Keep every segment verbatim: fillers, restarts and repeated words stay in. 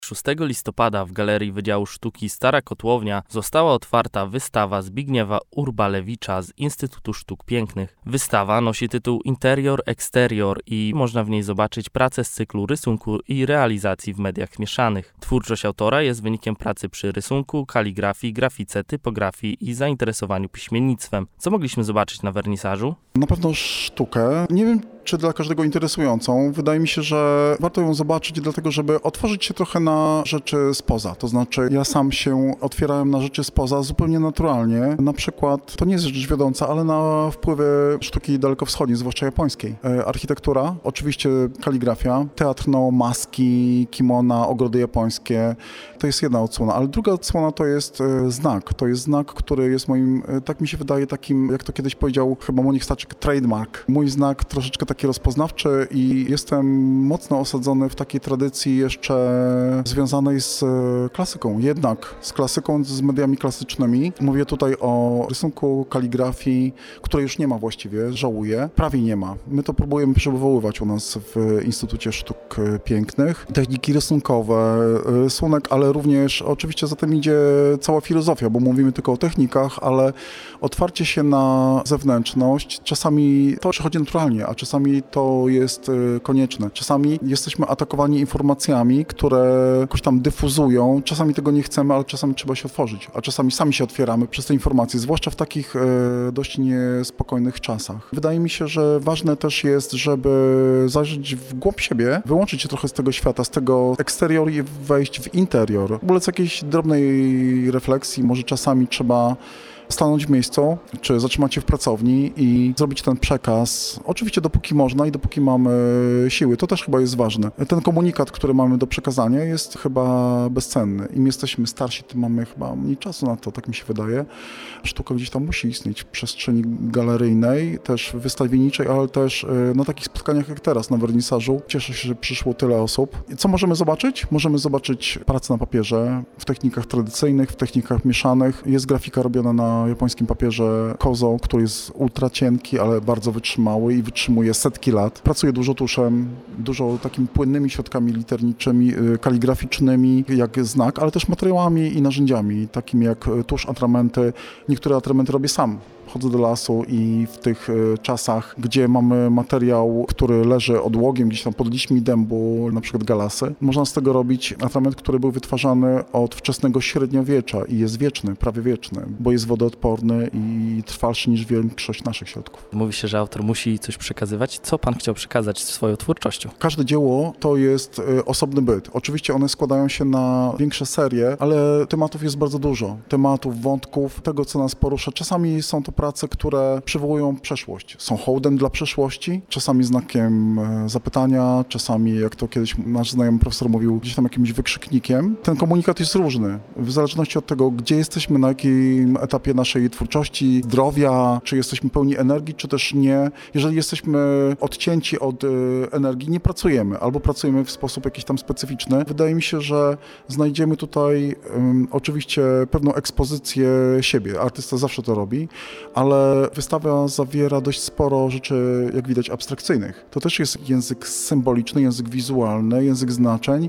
szóstego listopada w Galerii Wydziału Sztuki Stara Kotłownia została otwarta wystawa Zbigniewa Urbalewicza z Instytutu Sztuk Pięknych. Wystawa nosi tytuł Interior, Exterior i można w niej zobaczyć pracę z cyklu rysunku i realizacji w mediach mieszanych. Twórczość autora jest wynikiem pracy przy rysunku, kaligrafii, grafice, typografii i zainteresowaniu piśmiennictwem. Co mogliśmy zobaczyć na wernisażu? Na pewno sztukę. Nie wiem, czy dla każdego interesującą. Wydaje mi się, że warto ją zobaczyć dlatego, żeby otworzyć się trochę na rzeczy spoza. To znaczy, ja sam się otwierałem na rzeczy spoza zupełnie naturalnie. Na przykład, to nie jest rzecz wiodąca, ale na wpływy sztuki dalekowschodniej, zwłaszcza japońskiej. E, architektura, oczywiście kaligrafia, teatr, no, maski, kimona, ogrody japońskie. To jest jedna odsłona, ale druga odsłona to jest e, znak. To jest znak, który jest moim, e, tak mi się wydaje, takim, jak to kiedyś powiedział chyba Monik Staczyk, trademark. Mój znak troszeczkę taki rozpoznawczy i jestem mocno osadzony w takiej tradycji jeszcze związanej z klasyką, jednak z klasyką, z mediami klasycznymi. Mówię tutaj o rysunku, kaligrafii, której już nie ma właściwie, żałuję. Prawie nie ma. My to próbujemy przywoływać u nas w Instytucie Sztuk Pięknych. Techniki rysunkowe, rysunek, ale również oczywiście za tym idzie cała filozofia, bo mówimy tylko o technikach, ale otwarcie się na zewnętrzność, czasami to przychodzi naturalnie, a czasami to jest konieczne. Czasami jesteśmy atakowani informacjami, które jakoś tam dyfuzują. Czasami tego nie chcemy, ale czasami trzeba się otworzyć, a czasami sami się otwieramy przez te informacje, zwłaszcza w takich e, dość niespokojnych czasach. Wydaje mi się, że ważne też jest, żeby zajrzeć w głąb siebie, wyłączyć się trochę z tego świata, z tego eksterior i wejść w interior. Ulec jakiejś drobnej refleksji, może czasami trzeba stanąć w miejscu, czy zatrzymać się w pracowni i zrobić ten przekaz. Oczywiście dopóki można i dopóki mamy siły, to też chyba jest ważne. Ten komunikat, który mamy do przekazania, jest chyba bezcenny. Im jesteśmy starsi, tym mamy chyba mniej czasu na to, tak mi się wydaje. Sztuka gdzieś tam musi istnieć w przestrzeni galeryjnej, też wystawienniczej, ale też na takich spotkaniach jak teraz na wernisażu. Cieszę się, że przyszło tyle osób. Co możemy zobaczyć? Możemy zobaczyć pracę na papierze w technikach tradycyjnych, w technikach mieszanych. Jest grafika robiona na japońskim papierze kozo, który jest ultra cienki, ale bardzo wytrzymały i wytrzymuje setki lat. Pracuje dużo tuszem, dużo takimi płynnymi środkami literniczymi, kaligraficznymi, jak znak, ale też materiałami i narzędziami, takimi jak tusz, atramenty. Niektóre atramenty robię sam. Chodzę do lasu i w tych czasach, gdzie mamy materiał, który leży odłogiem gdzieś tam pod liśćmi dębu, na przykład galasy, można z tego robić atrament, który był wytwarzany od wczesnego średniowiecza i jest wieczny, prawie wieczny, bo jest wodoodporny i trwalszy niż większość naszych środków. Mówi się, że autor musi coś przekazywać. Co pan chciał przekazać swoją twórczością? Każde dzieło to jest osobny byt. Oczywiście one składają się na większe serie, ale tematów jest bardzo dużo. Tematów, wątków, tego, co nas porusza. Czasami są to prace, które przywołują przeszłość. Są hołdem dla przeszłości, czasami znakiem zapytania, czasami, jak to kiedyś nasz znajomy profesor mówił, gdzieś tam jakimś wykrzyknikiem. Ten komunikat jest różny, w zależności od tego, gdzie jesteśmy, na jakim etapie naszej twórczości, zdrowia, czy jesteśmy pełni energii, czy też nie. Jeżeli jesteśmy odcięci od energii, nie pracujemy, albo pracujemy w sposób jakiś tam specyficzny. Wydaje mi się, że znajdziemy tutaj um, oczywiście pewną ekspozycję siebie. Artysta zawsze to robi, ale wystawa zawiera dość sporo rzeczy, jak widać, abstrakcyjnych. To też jest język symboliczny, język wizualny, język znaczeń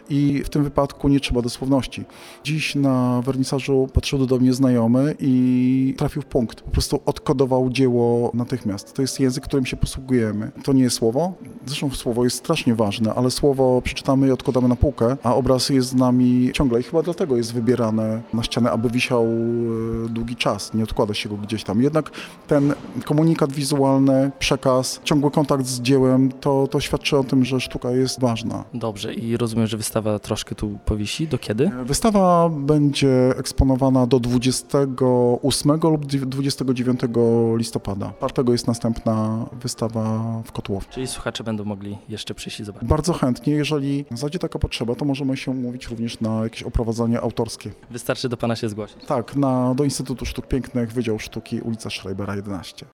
i w tym wypadku nie trzeba dosłowności. Dziś na wernisażu podszedł do mnie znajomy i trafił w punkt. Po prostu odkodował dzieło natychmiast. To jest język, którym się posługujemy. To nie jest słowo. Zresztą słowo jest strasznie ważne, ale słowo przeczytamy i odkładamy na półkę, a obraz jest z nami ciągle i chyba dlatego jest wybierane na ścianę, aby wisiał długi czas. Nie odkłada się go gdzieś tam. Jednak ten komunikat wizualny, przekaz, ciągły kontakt z dziełem, to, to świadczy o tym, że sztuka jest ważna. Dobrze i rozumiem, że wystawa troszkę tu powisi. Do kiedy? Wystawa będzie eksponowana do dwudziestego ósmego lub dwudziestego dziewiątego listopada. czwartego jest następna wystawa w Kotłowni. Czyli słuchacze będą mogli jeszcze przyjść i zobaczyć. Bardzo chętnie. Jeżeli zajdzie taka potrzeba, to możemy się umówić również na jakieś oprowadzanie autorskie. Wystarczy do pana się zgłosić. Tak, na, do Instytutu Sztuk Pięknych, Wydział Sztuki, ulica Schreibera jedenaście.